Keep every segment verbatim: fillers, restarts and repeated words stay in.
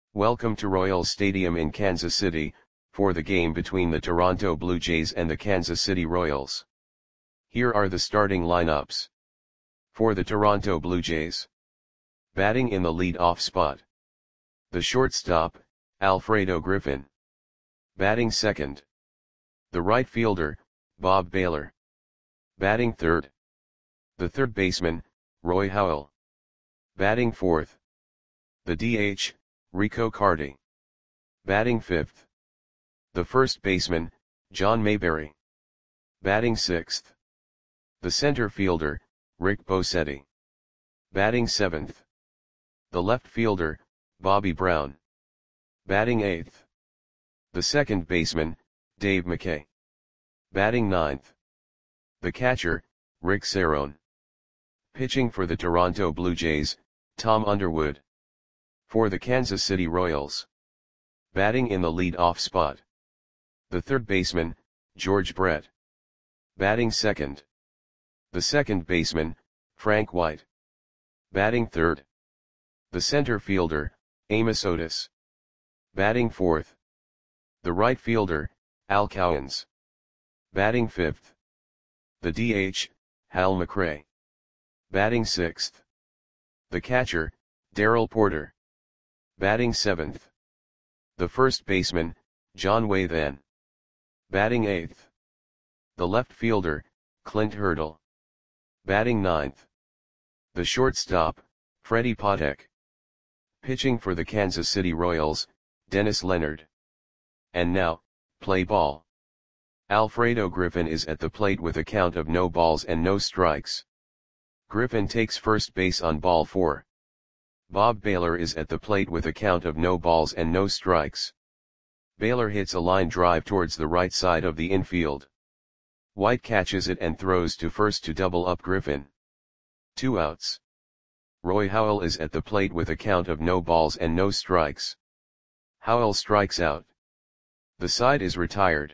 Welcome to Royals Stadium in Kansas City, for the game between the Toronto Blue Jays and the Kansas City Royals. Here are the starting lineups. For the Toronto Blue Jays. Batting in the lead-off spot. The shortstop, Alfredo Griffin. Batting second. The right fielder, Bob Baylor. Batting third. The third baseman, Roy Howell. Batting fourth. The D H, Rico Carty. Batting fifth. The first baseman, John Mayberry. Batting sixth. The center fielder, Rick Bosetti. Batting seventh. The left fielder, Bobby Brown. Batting eighth. The second baseman, Dave McKay. Batting ninth. The catcher, Rick Cerone. Pitching for the Toronto Blue Jays, Tom Underwood. For the Kansas City Royals. Batting in the lead-off spot. The third baseman, George Brett. Batting second. The second baseman, Frank White. Batting third. The center fielder, Amos Otis. Batting fourth. The right fielder, Al Cowens. Batting fifth. The D H, Hal McRae. Batting sixth. The catcher, Darrell Porter. Batting seventh. The first baseman, John Wathan. Batting eighth. The left fielder, Clint Hurdle. Batting ninth. The shortstop, Freddie Patek. Pitching for the Kansas City Royals, Dennis Leonard. And now, play ball. Alfredo Griffin is at the plate with a count of no balls and no strikes. Griffin takes first base on ball four. Bob Baylor is at the plate with a count of no balls and no strikes. Baylor hits a line drive towards the right side of the infield. White catches it and throws to first to double up Griffin. Two outs. Roy Howell is at the plate with a count of no balls and no strikes. Howell strikes out. The side is retired.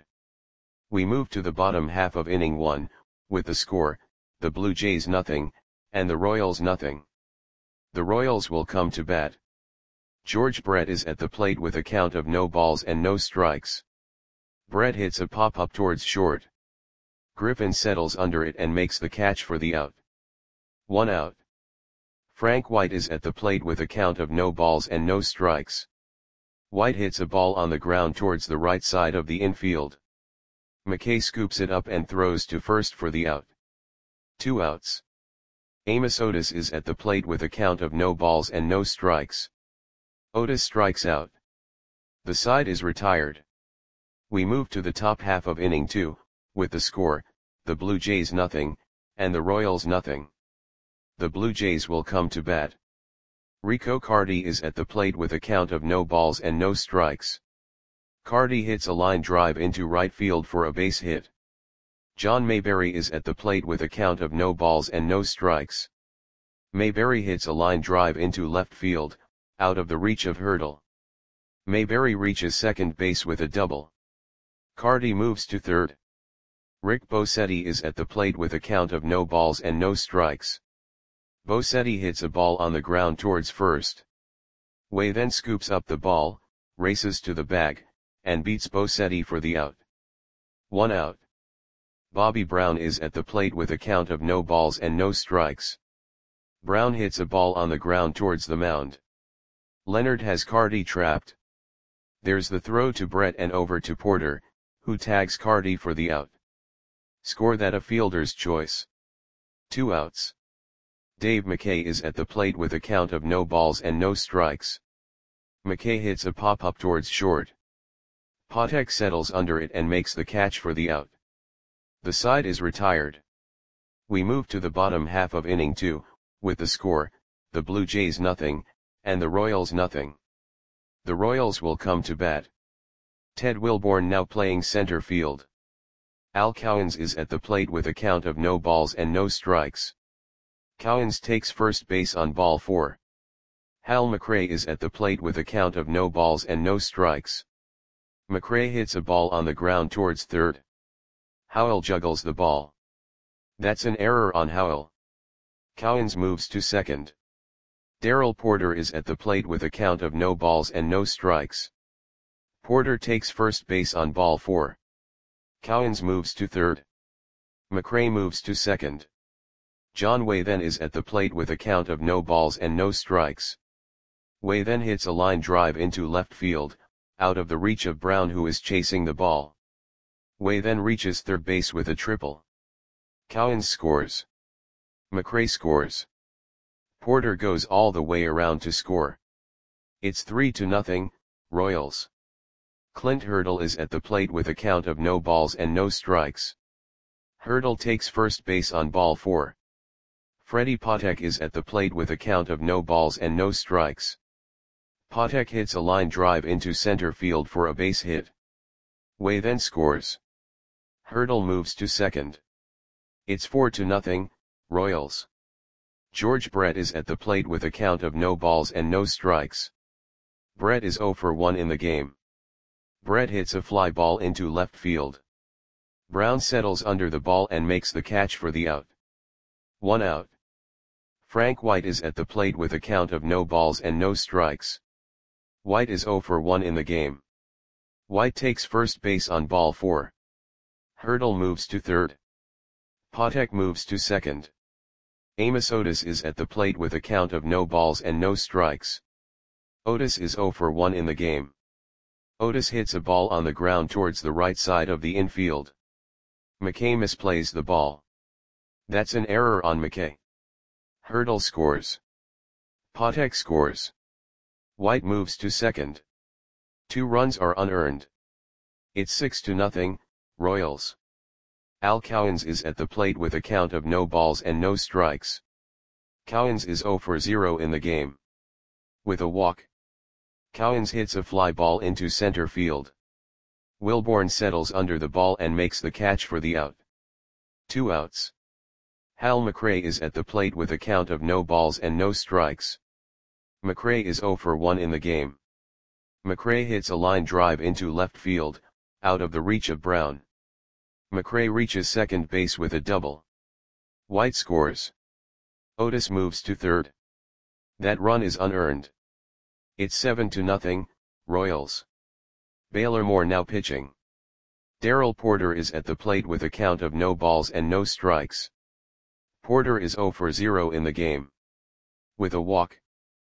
We move to the bottom half of inning one, with the score, the Blue Jays nothing, and the Royals nothing. The Royals will come to bat. George Brett is at the plate with a count of no balls and no strikes. Brett hits a pop-up towards short. Griffin settles under it and makes the catch for the out. One out. Frank White is at the plate with a count of no balls and no strikes. White hits a ball on the ground towards the right side of the infield. McKay scoops it up and throws to first for the out. Two outs. Amos Otis is at the plate with a count of no balls and no strikes. Otis strikes out. The side is retired. We move to the top half of inning two, with the score, the Blue Jays nothing, and the Royals nothing. The Blue Jays will come to bat. Rico Carty is at the plate with a count of no balls and no strikes. Carty hits a line drive into right field for a base hit. John Mayberry is at the plate with a count of no balls and no strikes. Mayberry hits a line drive into left field, out of the reach of Hurdle. Mayberry reaches second base with a double. Carty moves to third. Rick Bosetti is at the plate with a count of no balls and no strikes. Bosetti hits a ball on the ground towards first. Way then scoops up the ball, races to the bag, and beats Bosetti for the out. One out. Bobby Brown is at the plate with a count of no balls and no strikes. Brown hits a ball on the ground towards the mound. Leonard has Carty trapped. There's the throw to Brett and over to Porter, who tags Carty for the out. Score that a fielder's choice. Two outs. Dave McKay is at the plate with a count of no balls and no strikes. McKay hits a pop-up towards short. Patek settles under it and makes the catch for the out. The side is retired. We move to the bottom half of inning two, with the score, the Blue Jays nothing, and the Royals nothing. The Royals will come to bat. Ted Wilborn now playing center field. Al Cowens is at the plate with a count of no balls and no strikes. Cowens takes first base on ball four. Hal McRae is at the plate with a count of no balls and no strikes. McRae hits a ball on the ground towards third. Howell juggles the ball. That's an error on Howell. Cowens moves to second. Daryl Porter is at the plate with a count of no balls and no strikes. Porter takes first base on ball four. Cowens moves to third. McRae moves to second. John Way then is at the plate with a count of no balls and no strikes. Way then hits a line drive into left field, out of the reach of Brown, who is chasing the ball. Way then reaches third base with a triple. Cowens scores. McRae scores. Porter goes all the way around to score. It's three to nothing, Royals. Clint Hurdle is at the plate with a count of no balls and no strikes. Hurdle takes first base on ball four. Freddie Patek is at the plate with a count of no balls and no strikes. Patek hits a line drive into center field for a base hit. Way then scores. Hurdle moves to second. It's four to nothing, Royals. George Brett is at the plate with a count of no balls and no strikes. Brett is zero for one in the game. Brett hits a fly ball into left field. Brown settles under the ball and makes the catch for the out. One out. Frank White is at the plate with a count of no balls and no strikes. White is zero for one in the game. White takes first base on ball four. Hurdle moves to third. Patek moves to second. Amos Otis is at the plate with a count of no balls and no strikes. Otis is zero for one in the game. Otis hits a ball on the ground towards the right side of the infield. McKay misplays the ball. That's an error on McKay. Hurdle scores. Patek scores. White moves to second. Two runs are unearned. It's six to nothing, Royals. Al Cowens is at the plate with a count of no balls and no strikes. Cowens is zero for zero in the game. With a walk. Cowens hits a fly ball into center field. Wilborn settles under the ball and makes the catch for the out. Two outs. Hal McRae is at the plate with a count of no balls and no strikes. McRae is zero for one in the game. McRae hits a line drive into left field, out of the reach of Brown. McRae reaches second base with a double. White scores. Otis moves to third. That run is unearned. It's seven to nothing, Royals. Baylor Moore now pitching. Daryl Porter is at the plate with a count of no balls and no strikes. Porter is zero for zero in the game. With a walk.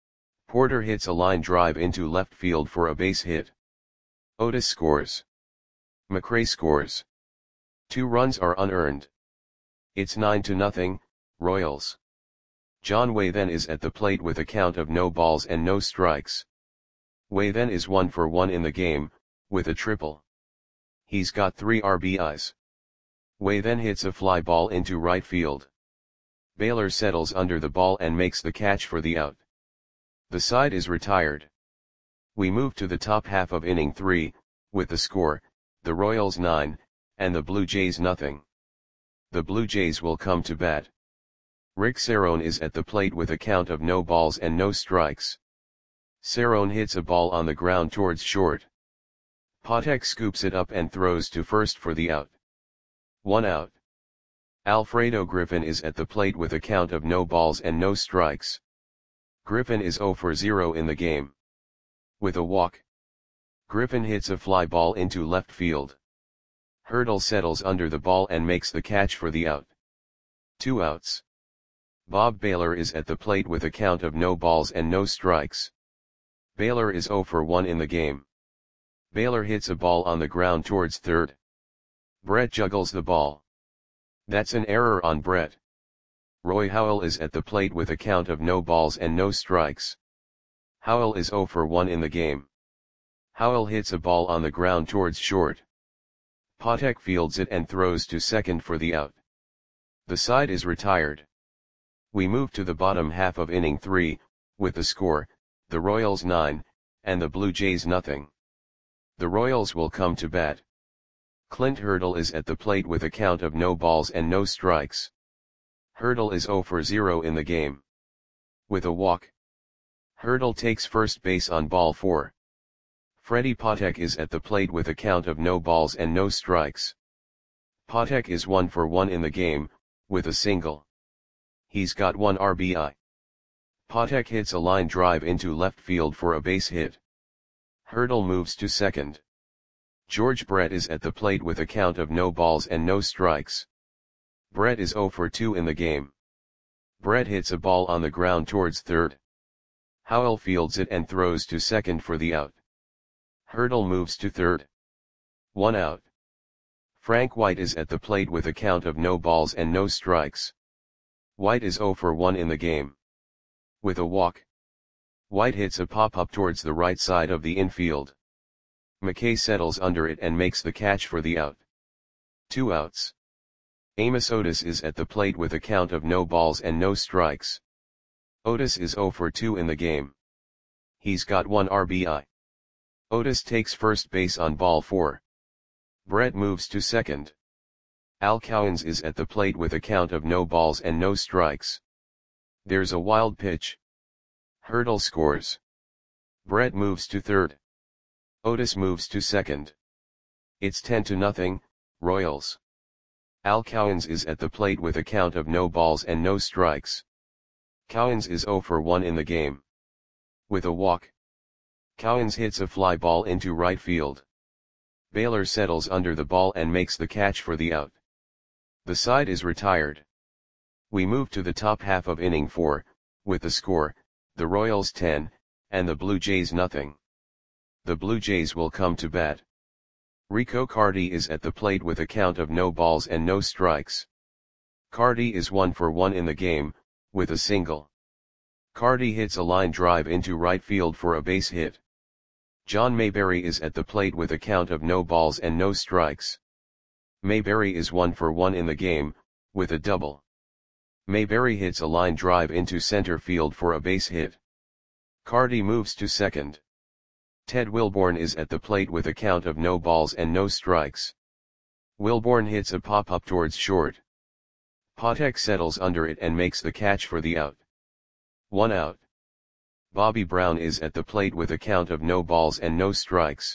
Porter hits a line drive into left field for a base hit. Otis scores. McRae scores. Two runs are unearned. It's nine to nothing, Royals. John Way then is at the plate with a count of no balls and no strikes. Way then is one for one in the game, with a triple. He's got three R B Is. Way then hits a fly ball into right field. Baylor settles under the ball and makes the catch for the out. The side is retired. We move to the top half of inning three, with the score, the Royals nine, and the Blue Jays nothing. The Blue Jays will come to bat. Rick Cerrone is at the plate with a count of no balls and no strikes. Cerrone hits a ball on the ground towards short. Patek scoops it up and throws to first for the out. One out. Alfredo Griffin is at the plate with a count of no balls and no strikes. Griffin is zero for zero in the game. With a walk. Griffin hits a fly ball into left field. Hurdle settles under the ball and makes the catch for the out. Two outs. Bob Baylor is at the plate with a count of no balls and no strikes. Baylor is zero for one in the game. Baylor hits a ball on the ground towards third. Brett juggles the ball. That's an error on Brett. Roy Howell is at the plate with a count of no balls and no strikes. Howell is zero for one in the game. Howell hits a ball on the ground towards short. Patek fields it and throws to second for the out. The side is retired. We move to the bottom half of inning three, with the score, the Royals nine, and the Blue Jays nothing. The Royals will come to bat. Clint Hurdle is at the plate with a count of no balls and no strikes. Hurdle is zero for zero in the game. With a walk. Hurdle takes first base on ball four. Freddie Patek is at the plate with a count of no balls and no strikes. Patek is one for one in the game, with a single. He's got one R B I. Patek hits a line drive into left field for a base hit. Hurdle moves to second. George Brett is at the plate with a count of no balls and no strikes. Brett is zero for two in the game. Brett hits a ball on the ground towards third. Howell fields it and throws to second for the out. Hurdle moves to third. One out. Frank White is at the plate with a count of no balls and no strikes. White is zero for one in the game. With a walk, White hits a pop-up towards the right side of the infield. McKay settles under it and makes the catch for the out. Two outs. Amos Otis is at the plate with a count of no balls and no strikes. Otis is zero for two in the game. He's got one R B I. Otis takes first base on ball four. Brett moves to second. Al Cowens is at the plate with a count of no balls and no strikes. There's a wild pitch. Hurdle scores. Brett moves to third. Otis moves to second. It's ten to nothing, Royals. Al Cowens is at the plate with a count of no balls and no strikes. Cowens is zero for one in the game. With a walk, Cowens hits a fly ball into right field. Baylor settles under the ball and makes the catch for the out. The side is retired. We move to the top half of inning four, with the score, the Royals ten, and the Blue Jays nothing. The Blue Jays will come to bat. Rico Carty is at the plate with a count of no balls and no strikes. Carty is one for one in the game, with a single. Carty hits a line drive into right field for a base hit. John Mayberry is at the plate with a count of no balls and no strikes. Mayberry is one for one in the game, with a double. Mayberry hits a line drive into center field for a base hit. Carty moves to second. Ted Wilborn is at the plate with a count of no balls and no strikes. Wilborn hits a pop-up towards short. Patek settles under it and makes the catch for the out. One out. Bobby Brown is at the plate with a count of no balls and no strikes.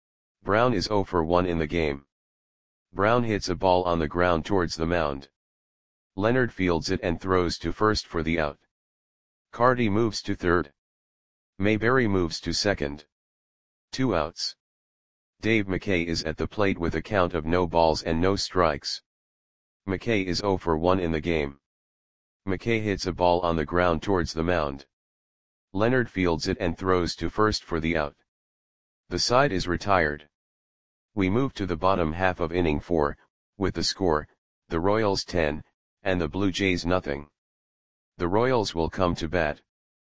Brown is zero for one in the game. Brown hits a ball on the ground towards the mound. Leonard fields it and throws to first for the out. Carty moves to third. Mayberry moves to second. Two outs. Dave McKay is at the plate with a count of no balls and no strikes. McKay is zero for one in the game. McKay hits a ball on the ground towards the mound. Leonard fields it and throws to first for the out. The side is retired. We move to the bottom half of inning four, with the score, the Royals ten, and the Blue Jays nothing. The Royals will come to bat.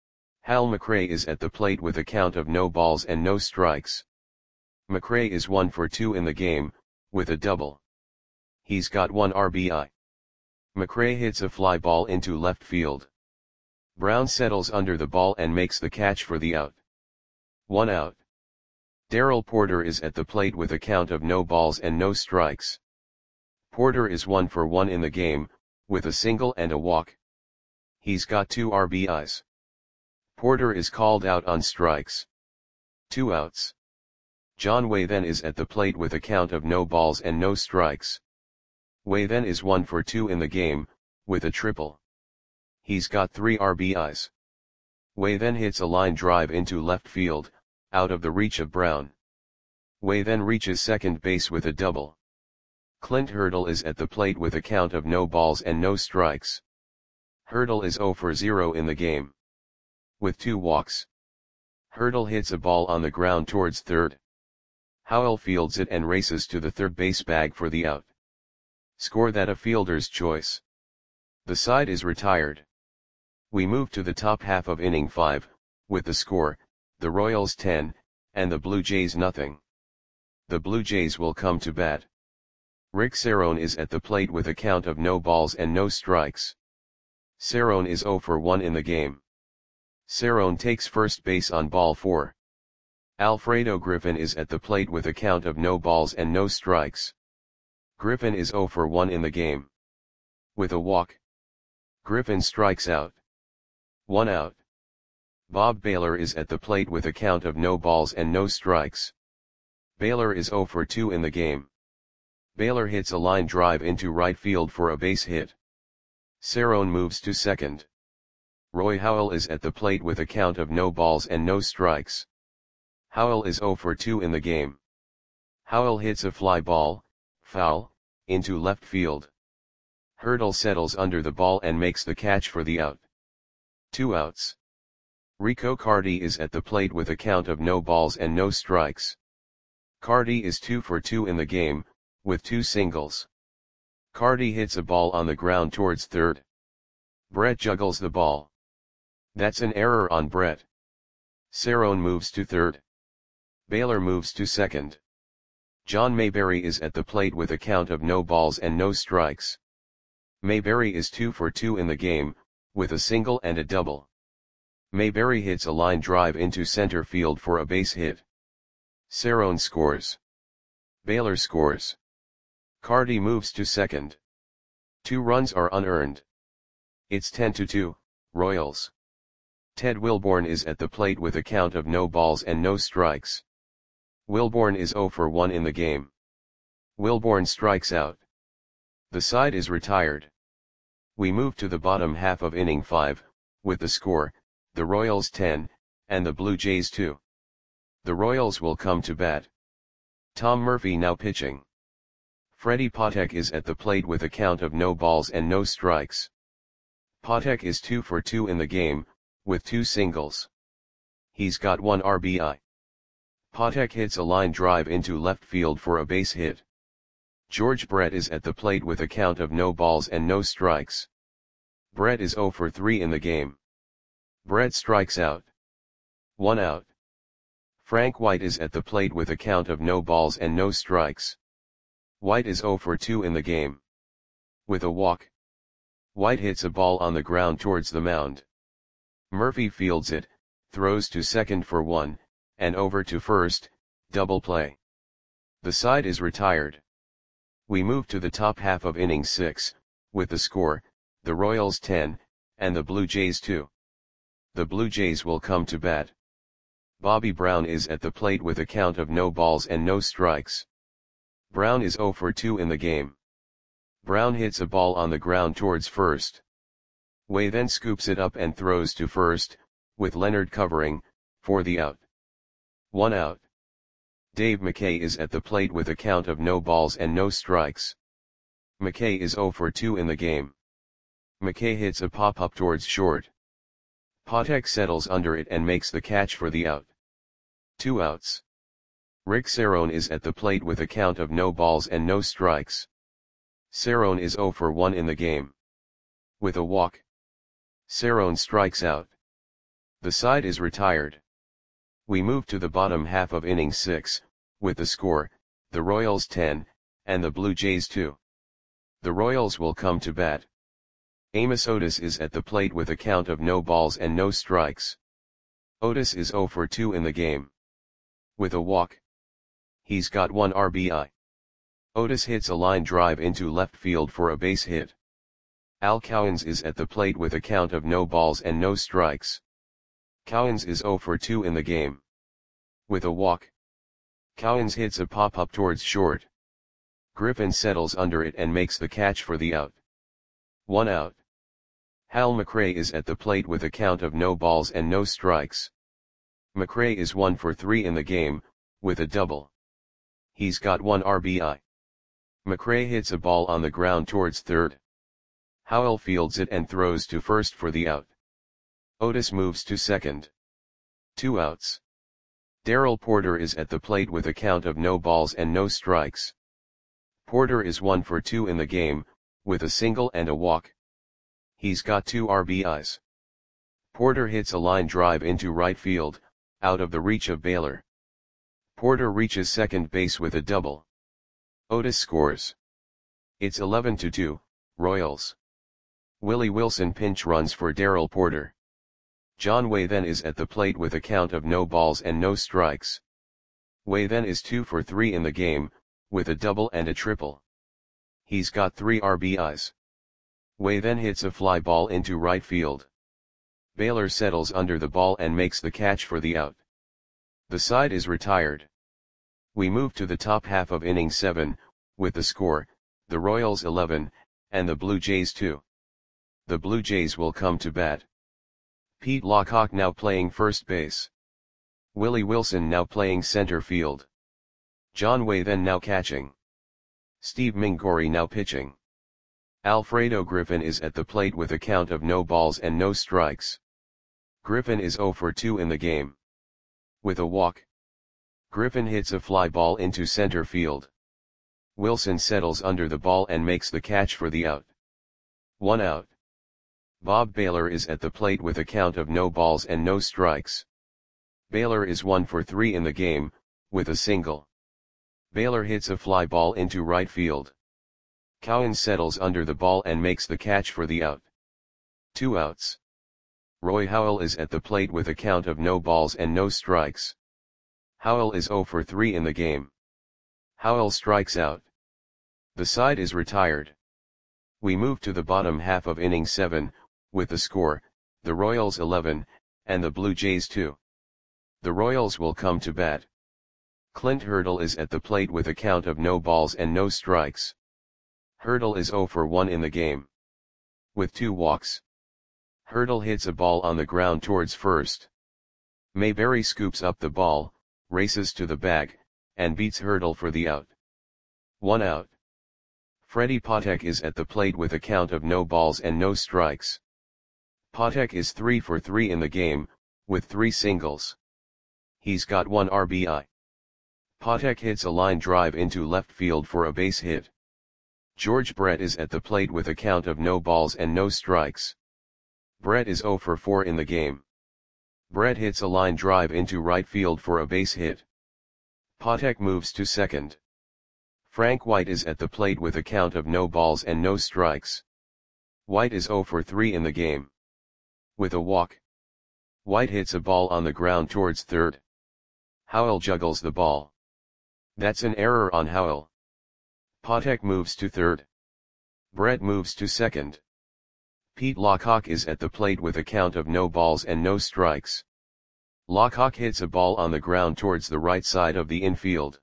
Hal McRae is at the plate with a count of no balls and no strikes. McRae is one for two in the game, with a double. He's got one R B I. McRae hits a fly ball into left field. Brown settles under the ball and makes the catch for the out. One out. Darrell Porter is at the plate with a count of no balls and no strikes. Porter is one for one in the game, with a single and a walk. He's got two R B Is. Porter is called out on strikes. Two outs. John Wathen is at the plate with a count of no balls and no strikes. Wathen is one for two in the game, with a triple. He's got three R B Is. Wathen hits a line drive into left field, out of the reach of Brown. Wathen reaches second base with a double. Clint Hurdle is at the plate with a count of no balls and no strikes. Hurdle is zero for zero in the game. With two walks. Hurdle hits a ball on the ground towards third. Howell fields it and races to the third base bag for the out. Score that a fielder's choice. The side is retired. We move to the top half of inning five, with the score, the Royals ten, and the Blue Jays nothing. The Blue Jays will come to bat. Rick Cerrone is at the plate with a count of no balls and no strikes. Cerrone is zero for one in the game. Cerrone takes first base on ball four. Alfredo Griffin is at the plate with a count of no balls and no strikes. Griffin is zero for one in the game. With a walk, Griffin strikes out. One out. Bob Baylor is at the plate with a count of no balls and no strikes. Baylor is zero for two in the game. Baylor hits a line drive into right field for a base hit. Cerrone moves to second. Roy Howell is at the plate with a count of no balls and no strikes. Howell is zero for two in the game. Howell hits a fly ball, foul, into left field. Hurdle settles under the ball and makes the catch for the out. Two outs. Rico Carty is at the plate with a count of no balls and no strikes. Carty is two for two in the game, with two singles. Carty hits a ball on the ground towards third. Brett juggles the ball. That's an error on Brett. Cerrone moves to third. Baylor moves to second. John Mayberry is at the plate with a count of no balls and no strikes. Mayberry is two for two in the game, with a single and a double. Mayberry hits a line drive into center field for a base hit. Cerrone scores. Baylor scores. Carty moves to second. Two runs are unearned. It's ten to two, Royals. Ted Wilborn is at the plate with a count of no balls and no strikes. Wilborn is zero for one in the game. Wilborn strikes out. The side is retired. We move to the bottom half of inning five, with the score, the Royals ten, and the Blue Jays two. The Royals will come to bat. Tom Murphy now pitching. Freddie Patek is at the plate with a count of no balls and no strikes. Patek is two for two in the game, with two singles. He's got one R B I. Patek hits a line drive into left field for a base hit. George Brett is at the plate with a count of no balls and no strikes. Brett is zero for three in the game. Brett strikes out. One out. Frank White is at the plate with a count of no balls and no strikes. White is zero for two in the game. With a walk. White hits a ball on the ground towards the mound. Murphy fields it, throws to second for one, and over to first, double play. The side is retired. We move to the top half of inning six, with the score, the Royals ten, and the Blue Jays two. The Blue Jays will come to bat. Bobby Brown is at the plate with a count of no balls and no strikes. Brown is zero for two in the game. Brown hits a ball on the ground towards first. Way then scoops it up and throws to first, with Leonard covering, for the out. One out. Dave McKay is at the plate with a count of no balls and no strikes. McKay is zero for two in the game. McKay hits a pop-up towards short. Patek settles under it and makes the catch for the out. Two outs. Rick Cerrone is at the plate with a count of no balls and no strikes. Cerrone is zero for one in the game. With a walk. Cerrone strikes out. The side is retired. We move to the bottom half of inning six, with the score, the Royals ten, and the Blue Jays two. The Royals will come to bat. Amos Otis is at the plate with a count of no balls and no strikes. Otis is zero for two in the game. With a walk. He's got one R B I. Otis hits a line drive into left field for a base hit. Al Cowens is at the plate with a count of no balls and no strikes. Cowens is zero for two in the game. With a walk. Cowens hits a pop-up towards short. Griffin settles under it and makes the catch for the out. One out. Hal McRae is at the plate with a count of no balls and no strikes. McRae is one for three in the game, with a double. He's got one R B I. McRae hits a ball on the ground towards third. Howell fields it and throws to first for the out. Otis moves to second. Two outs. Darrell Porter is at the plate with a count of no balls and no strikes. Porter is one for two in the game, with a single and a walk. He's got two R B Is. Porter hits a line drive into right field, out of the reach of Baylor. Porter reaches second base with a double. Otis scores. It's eleven to two, Royals. Willie Wilson pinch runs for Darrell Porter. John Way then is at the plate with a count of no balls and no strikes. Way then is two for three in the game, with a double and a triple. He's got three R B Is. Way then hits a fly ball into right field. Baylor settles under the ball and makes the catch for the out. The side is retired. We move to the top half of inning seven, with the score, the Royals eleven, and the Blue Jays two. The Blue Jays will come to bat. Pete Lockhawk now playing first base. Willie Wilson now playing center field. John Wathen now catching. Steve Mingori now pitching. Alfredo Griffin is at the plate with a count of no balls and no strikes. Griffin is zero for two in the game. With a walk. Griffin hits a fly ball into center field. Wilson settles under the ball and makes the catch for the out. One out. Bob Baylor is at the plate with a count of no balls and no strikes. Baylor is one for three in the game, with a single. Baylor hits a fly ball into right field. Cowan settles under the ball and makes the catch for the out. Two outs. Roy Howell is at the plate with a count of no balls and no strikes. Howell is zero for three in the game. Howell strikes out. The side is retired. We move to the bottom half of inning seven, with the score, the Royals eleven, and the Blue Jays two. The Royals will come to bat. Clint Hurdle is at the plate with a count of no balls and no strikes. Hurdle is zero for one in the game. With two walks. Hurdle hits a ball on the ground towards first. Mayberry scoops up the ball, races to the bag, and beats Hurdle for the out. One out. Freddie Patek is at the plate with a count of no balls and no strikes. Patek is three for three in the game, with three singles. He's got one R B I. Patek hits a line drive into left field for a base hit. George Brett is at the plate with a count of no balls and no strikes. Brett is zero for four in the game. Brett hits a line drive into right field for a base hit. Patek moves to second. Frank White is at the plate with a count of no balls and no strikes. White is zero for three in the game. With a walk. White hits a ball on the ground towards third. Howell juggles the ball. That's an error on Howell. Patek moves to third. Brett moves to second. Pete Lockhawk is at the plate with a count of no balls and no strikes. Lockhawk hits a ball on the ground towards the right side of the infield.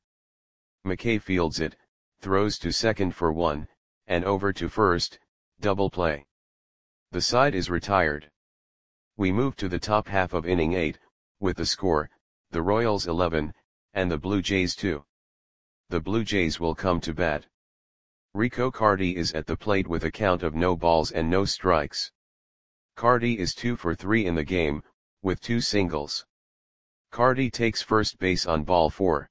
McKay fields it, throws to second for one, and over to first, double play. The side is retired. We move to the top half of inning eight, with the score, the Royals eleven, and the Blue Jays two. The Blue Jays will come to bat. Rico Carty is at the plate with a count of no balls and no strikes. Carty is two for three in the game, with two singles. Carty takes first base on ball four.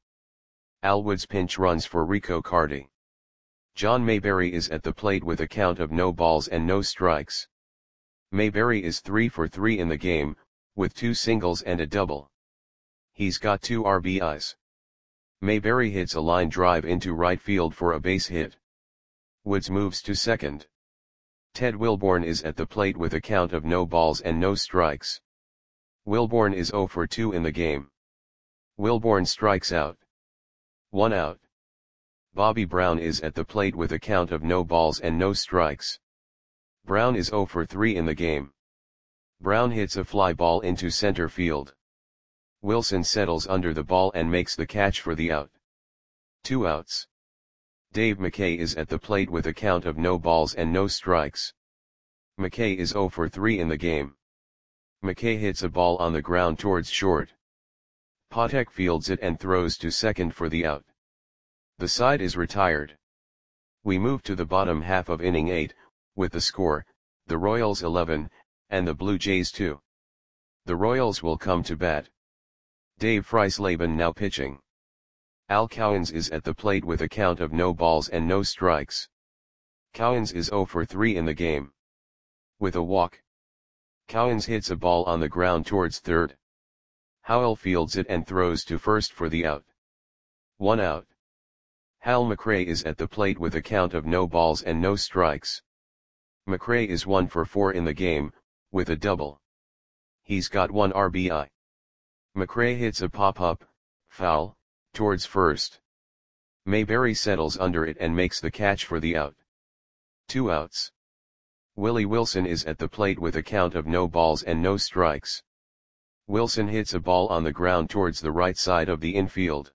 Al Woods pinch runs for Rico Carty. John Mayberry is at the plate with a count of no balls and no strikes. Mayberry is three for three in the game, with two singles and a double. He's got two R B Is. Mayberry hits a line drive into right field for a base hit. Woods moves to second. Ted Wilborn is at the plate with a count of no balls and no strikes. Wilborn is zero for two in the game. Wilborn strikes out. One out. Bobby Brown is at the plate with a count of no balls and no strikes. Brown is zero for three in the game. Brown hits a fly ball into center field. Wilson settles under the ball and makes the catch for the out. Two outs. Dave McKay is at the plate with a count of no balls and no strikes. McKay is zero for three in the game. McKay hits a ball on the ground towards short. Patek fields it and throws to second for the out. The side is retired. We move to the bottom half of inning eight, with the score, the Royals eleven, and the Blue Jays two. The Royals will come to bat. Dave Freisleben now pitching. Al Cowens is at the plate with a count of no balls and no strikes. Cowens is zero for three in the game. With a walk. Cowens hits a ball on the ground towards third. Howell fields it and throws to first for the out. One out. Hal McRae is at the plate with a count of no balls and no strikes. McRae is one for four in the game, with a double. He's got one R B I. McRae hits a pop-up, foul, towards first. Mayberry settles under it and makes the catch for the out. Two outs. Willie Wilson is at the plate with a count of no balls and no strikes. Wilson hits a ball on the ground towards the right side of the infield.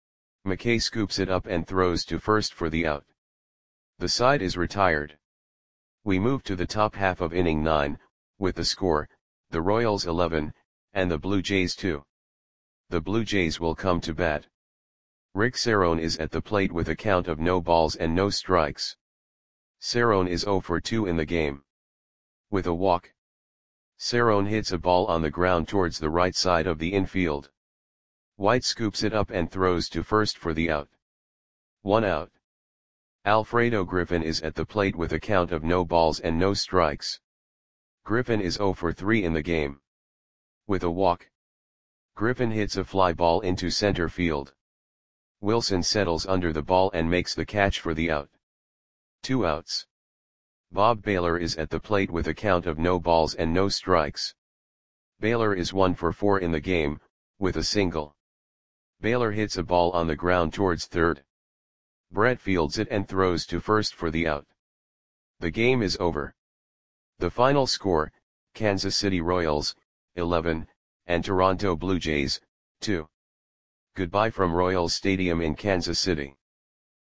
McKay scoops it up and throws to first for the out. The side is retired. We move to the top half of inning nine, with the score, the Royals eleven, and the Blue Jays two. The Blue Jays will come to bat. Rick Cerone is at the plate with a count of no balls and no strikes. Cerone is zero for two in the game. With a walk. Cerone hits a ball on the ground towards the right side of the infield. White scoops it up and throws to first for the out. One out. Alfredo Griffin is at the plate with a count of no balls and no strikes. Griffin is zero for three in the game. With a walk. Griffin hits a fly ball into center field. Wilson settles under the ball and makes the catch for the out. Two outs. Bob Baylor is at the plate with a count of no balls and no strikes. Baylor is one for four in the game, with a single. Baylor hits a ball on the ground towards third. Brett fields it and throws to first for the out. The game is over. The final score, Kansas City Royals, eleven, and Toronto Blue Jays, two. Goodbye from Royals Stadium in Kansas City.